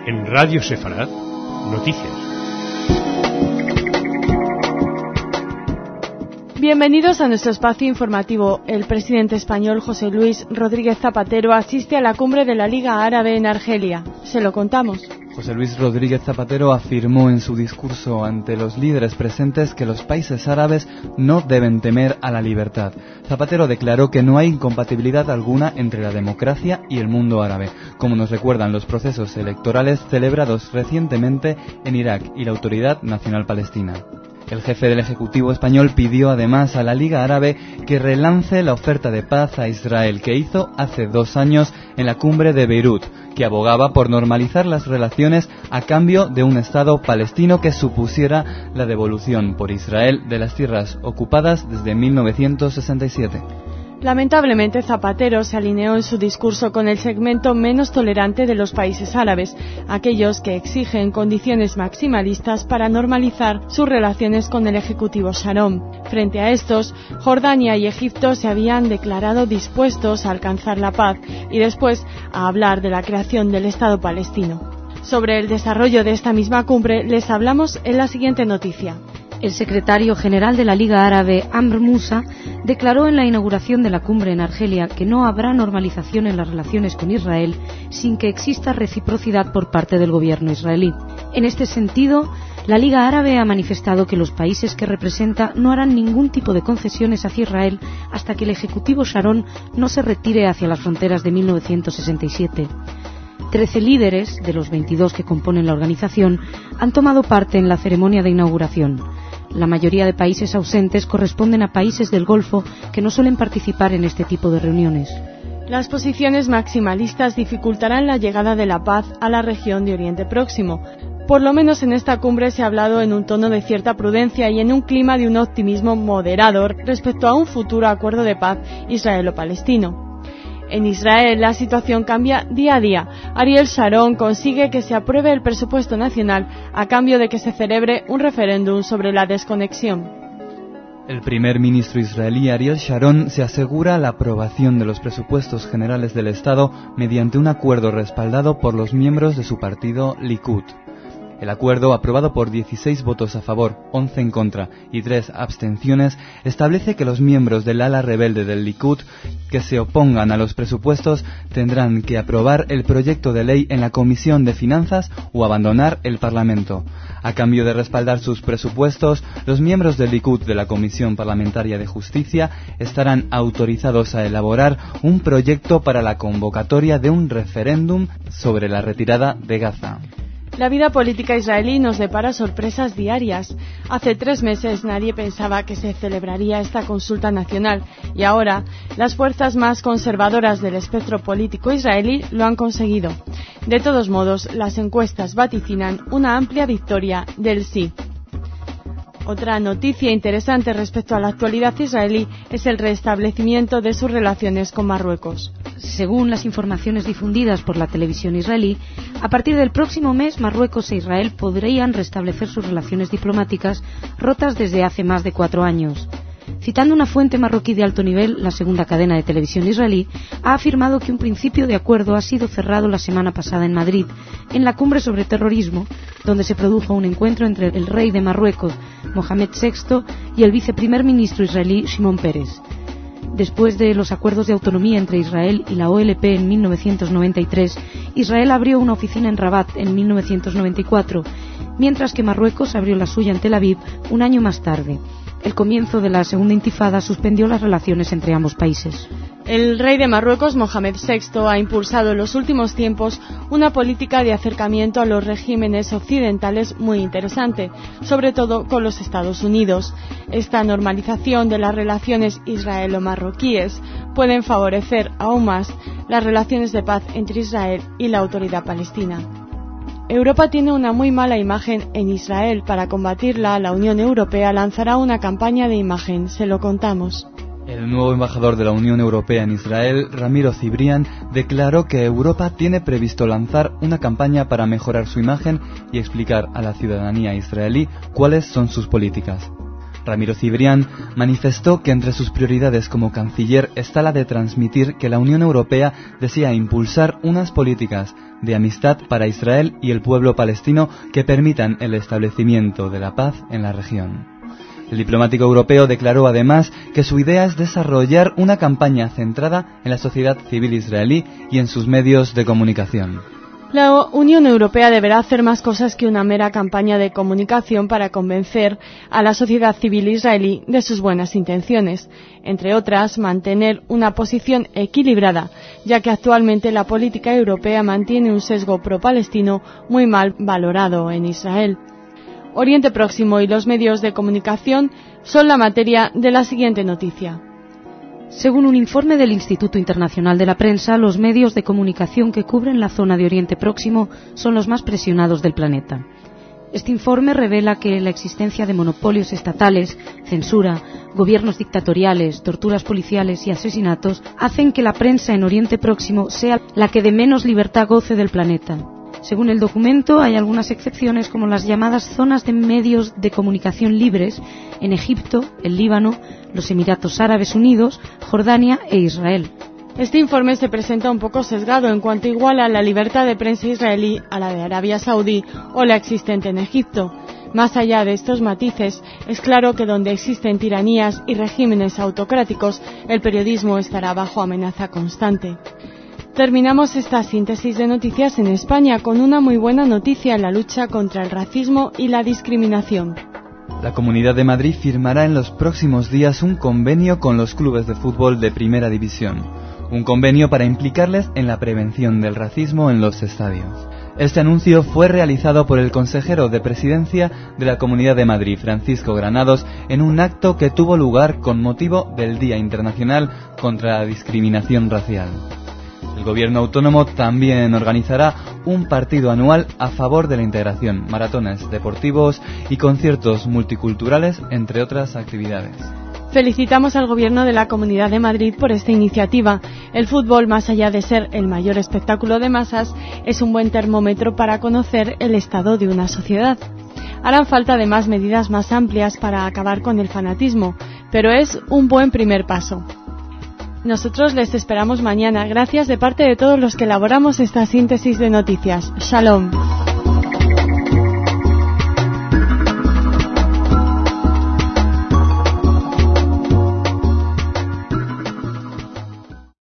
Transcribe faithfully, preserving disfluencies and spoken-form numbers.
En Radio Sefarad, noticias. Bienvenidos a nuestro espacio informativo. El presidente español José Luis Rodríguez Zapatero asiste a la cumbre de la Liga Árabe en Argelia. Se lo contamos. José Luis Rodríguez Zapatero afirmó en su discurso ante los líderes presentes que los países árabes no deben temer a la libertad. Zapatero declaró que no hay incompatibilidad alguna entre la democracia y el mundo árabe, como nos recuerdan los procesos electorales celebrados recientemente en Irak y la Autoridad Nacional Palestina. El jefe del Ejecutivo español pidió además a la Liga Árabe que relance la oferta de paz a Israel que hizo hace dos años en la cumbre de Beirut, que abogaba por normalizar las relaciones a cambio de un Estado palestino que supusiera la devolución por Israel de las tierras ocupadas desde mil novecientos sesenta y siete. Lamentablemente, Zapatero se alineó en su discurso con el segmento menos tolerante de los países árabes, aquellos que exigen condiciones maximalistas para normalizar sus relaciones con el Ejecutivo Sharon. Frente a estos, Jordania y Egipto se habían declarado dispuestos a alcanzar la paz y después a hablar de la creación del Estado palestino. Sobre el desarrollo de esta misma cumbre les hablamos en la siguiente noticia. El secretario general de la Liga Árabe, Amr Moussa, declaró en la inauguración de la cumbre en Argelia que no habrá normalización en las relaciones con Israel sin que exista reciprocidad por parte del gobierno israelí. En este sentido, la Liga Árabe ha manifestado que los países que representa no harán ningún tipo de concesiones hacia Israel hasta que el Ejecutivo Sharon no se retire hacia las fronteras de mil novecientos sesenta y siete. Trece líderes, de los veintidós que componen la organización, han tomado parte en la ceremonia de inauguración. La mayoría de países ausentes corresponden a países del Golfo que no suelen participar en este tipo de reuniones. Las posiciones maximalistas dificultarán la llegada de la paz a la región de Oriente Próximo. Por lo menos en esta cumbre se ha hablado en un tono de cierta prudencia y en un clima de un optimismo moderado respecto a un futuro acuerdo de paz israelo-palestino. En Israel la situación cambia día a día. Ariel Sharon consigue que se apruebe el presupuesto nacional a cambio de que se celebre un referéndum sobre la desconexión. El primer ministro israelí Ariel Sharon se asegura la aprobación de los presupuestos generales del Estado mediante un acuerdo respaldado por los miembros de su partido Likud. El acuerdo, aprobado por dieciséis votos a favor, once en contra y tres abstenciones, establece que los miembros del ala rebelde del Likud que se opongan a los presupuestos tendrán que aprobar el proyecto de ley en la Comisión de Finanzas o abandonar el Parlamento. A cambio de respaldar sus presupuestos, los miembros del Likud de la Comisión Parlamentaria de Justicia estarán autorizados a elaborar un proyecto para la convocatoria de un referéndum sobre la retirada de Gaza. La vida política israelí nos depara sorpresas diarias. Hace tres meses nadie pensaba que se celebraría esta consulta nacional y ahora las fuerzas más conservadoras del espectro político israelí lo han conseguido. De todos modos, las encuestas vaticinan una amplia victoria del sí. Otra noticia interesante respecto a la actualidad israelí es el restablecimiento de sus relaciones con Marruecos. Según las informaciones difundidas por la televisión israelí, a partir del próximo mes Marruecos e Israel podrían restablecer sus relaciones diplomáticas rotas desde hace más de cuatro años. Citando una fuente marroquí de alto nivel, la segunda cadena de televisión israelí ha afirmado que un principio de acuerdo ha sido cerrado la semana pasada en Madrid, en la cumbre sobre terrorismo, donde se produjo un encuentro entre el rey de Marruecos, Mohamed sexto, y el viceprimer ministro israelí, Shimon Peres. Después de los acuerdos de autonomía entre Israel y la O L P en mil novecientos noventa y tres, Israel abrió una oficina en Rabat en mil novecientos noventa y cuatro, mientras que Marruecos abrió la suya en Tel Aviv un año más tarde. El comienzo de la segunda intifada suspendió las relaciones entre ambos países. El rey de Marruecos, Mohamed sexto, ha impulsado en los últimos tiempos una política de acercamiento a los regímenes occidentales muy interesante, sobre todo con los Estados Unidos. Esta normalización de las relaciones israelo-marroquíes pueden favorecer aún más las relaciones de paz entre Israel y la autoridad palestina. Europa tiene una muy mala imagen en Israel. Para combatirla, la Unión Europea lanzará una campaña de imagen. Se lo contamos. El nuevo embajador de la Unión Europea en Israel, Ramiro Cibrián, declaró que Europa tiene previsto lanzar una campaña para mejorar su imagen y explicar a la ciudadanía israelí cuáles son sus políticas. Ramiro Cibrián, manifestó que entre sus prioridades como canciller está la de transmitir que la Unión Europea desea impulsar unas políticas de amistad para Israel y el pueblo palestino que permitan el establecimiento de la paz en la región. El diplomático europeo declaró además que su idea es desarrollar una campaña centrada en la sociedad civil israelí y en sus medios de comunicación. La Unión Europea deberá hacer más cosas que una mera campaña de comunicación para convencer a la sociedad civil israelí de sus buenas intenciones, entre otras, mantener una posición equilibrada, ya que actualmente la política europea mantiene un sesgo pro-palestino muy mal valorado en Israel. Oriente Próximo y los medios de comunicación son la materia de la siguiente noticia. Según un informe del Instituto Internacional de la Prensa, los medios de comunicación que cubren la zona de Oriente Próximo son los más presionados del planeta. Este informe revela que la existencia de monopolios estatales, censura, gobiernos dictatoriales, torturas policiales y asesinatos hacen que la prensa en Oriente Próximo sea la que de menos libertad goce del planeta. Según el documento, hay algunas excepciones como las llamadas zonas de medios de comunicación libres en Egipto, el Líbano, los Emiratos Árabes Unidos, Jordania e Israel. Este informe se presenta un poco sesgado en cuanto iguala la libertad de prensa israelí a la de Arabia Saudí o la existente en Egipto. Más allá de estos matices, es claro que donde existen tiranías y regímenes autocráticos, el periodismo estará bajo amenaza constante. Terminamos esta síntesis de noticias en España con una muy buena noticia en la lucha contra el racismo y la discriminación. La Comunidad de Madrid firmará en los próximos días un convenio con los clubes de fútbol de Primera División. Un convenio para implicarles en la prevención del racismo en los estadios. Este anuncio fue realizado por el consejero de Presidencia de la Comunidad de Madrid, Francisco Granados, en un acto que tuvo lugar con motivo del Día Internacional contra la Discriminación Racial. El gobierno autónomo también organizará un partido anual a favor de la integración, maratones deportivos y conciertos multiculturales, entre otras actividades. Felicitamos al Gobierno de la Comunidad de Madrid por esta iniciativa. El fútbol, más allá de ser el mayor espectáculo de masas, es un buen termómetro para conocer el estado de una sociedad. Harán falta además medidas más amplias para acabar con el fanatismo, pero es un buen primer paso. Nosotros les esperamos mañana. Gracias de parte de todos los que elaboramos esta síntesis de noticias. Shalom.